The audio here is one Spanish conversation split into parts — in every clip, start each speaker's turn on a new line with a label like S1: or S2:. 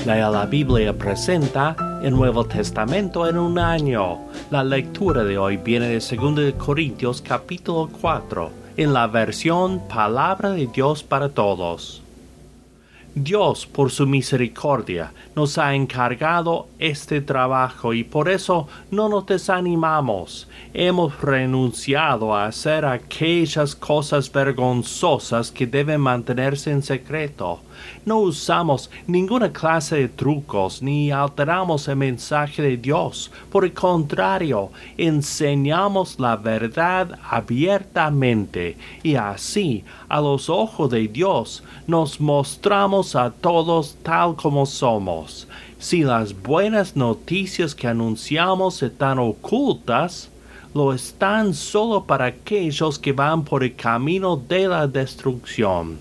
S1: La Biblia presenta el Nuevo Testamento en un año. La lectura de hoy viene de 2 Corintios capítulo 4, en la versión Palabra de Dios para Todos. Dios, por su misericordia, nos ha encargado este trabajo y por eso no nos desanimamos. Hemos renunciado a hacer aquellas cosas vergonzosas que deben mantenerse en secreto. No usamos ninguna clase de trucos ni alteramos el mensaje de Dios. Por el contrario, enseñamos la verdad abiertamente y así, a los ojos de Dios, nos mostramos a todos tal como somos. Si las buenas noticias que anunciamos están ocultas, lo están solo para aquellos que van por el camino de la destrucción.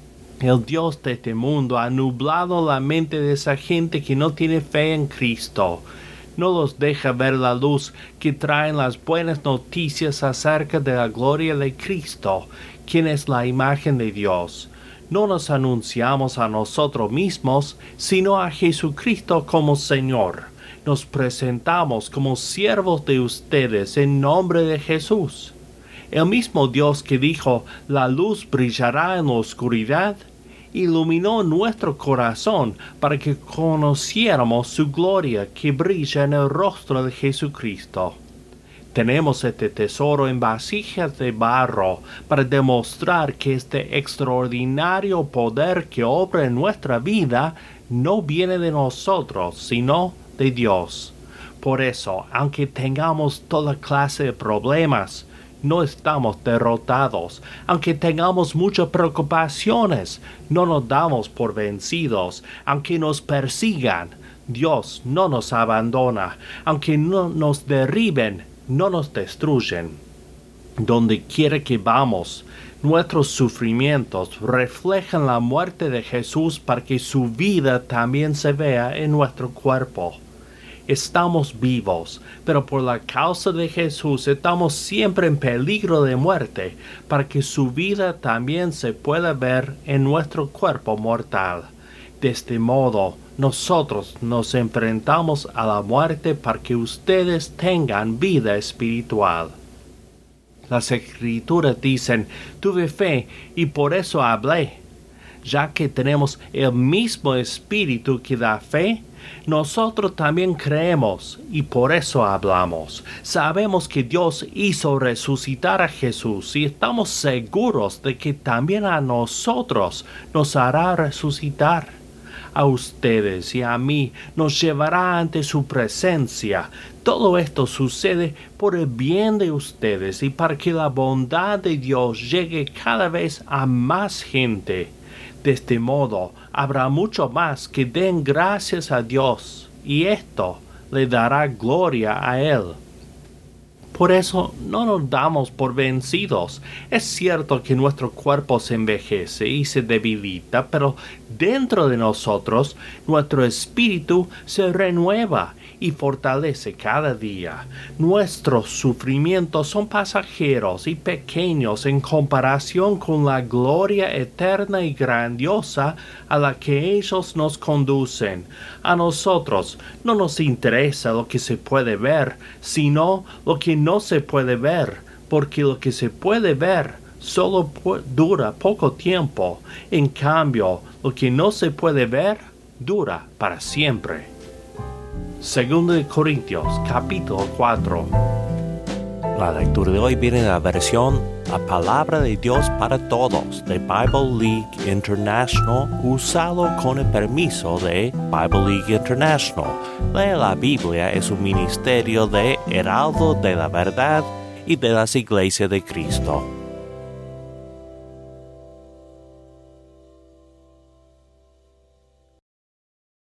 S1: El Dios de este mundo ha nublado la mente de esa gente que no tiene fe en Cristo. No los deja ver la luz que traen las buenas noticias acerca de la gloria de Cristo, quien es la imagen de Dios. No nos anunciamos a nosotros mismos, sino a Jesucristo como Señor. Nos presentamos como siervos de ustedes en nombre de Jesús. El mismo Dios que dijo, la luz brillará en la oscuridad, iluminó nuestro corazón para que conociéramos su gloria que brilla en el rostro de Jesucristo. Tenemos este tesoro en vasijas de barro para demostrar que este extraordinario poder que obra en nuestra vida no viene de nosotros, sino de Dios. Por eso, aunque tengamos toda clase de problemas, no estamos derrotados. Aunque tengamos muchas preocupaciones, no nos damos por vencidos. Aunque nos persigan, Dios no nos abandona. Aunque no nos derriben, no nos destruyen. Donde quiera que vamos, nuestros sufrimientos reflejan la muerte de Jesús para que su vida también se vea en nuestro cuerpo. Estamos vivos, pero por la causa de Jesús estamos siempre en peligro de muerte, para que su vida también se pueda ver en nuestro cuerpo mortal. De este modo, nosotros nos enfrentamos a la muerte para que ustedes tengan vida espiritual. Las Escrituras dicen, tuve fe y por eso hablé. Ya que tenemos el mismo Espíritu que da fe, nosotros también creemos y por eso hablamos. Sabemos que Dios hizo resucitar a Jesús y estamos seguros de que también a nosotros nos hará resucitar. A ustedes y a mí nos llevará ante su presencia. Todo esto sucede por el bien de ustedes y para que la bondad de Dios llegue cada vez a más gente. De este modo, habrá mucho más que den gracias a Dios, y esto le dará gloria a Él. Por eso no nos damos por vencidos. Es cierto que nuestro cuerpo se envejece y se debilita, pero dentro de nosotros nuestro espíritu se renueva y fortalece cada día. Nuestros sufrimientos son pasajeros y pequeños en comparación con la gloria eterna y grandiosa a la que ellos nos conducen. A nosotros no nos interesa lo que se puede ver, sino lo que no se puede ver, porque lo que se puede ver solo dura poco tiempo. En cambio, lo que no se puede ver dura para siempre. 2 Corintios capítulo 4. La lectura de hoy viene de la versión La Palabra de Dios para Todos de Bible League International, usado con el permiso de Bible League International. Lee la Biblia es un ministerio de Heraldo de la Verdad y de las Iglesias de Cristo.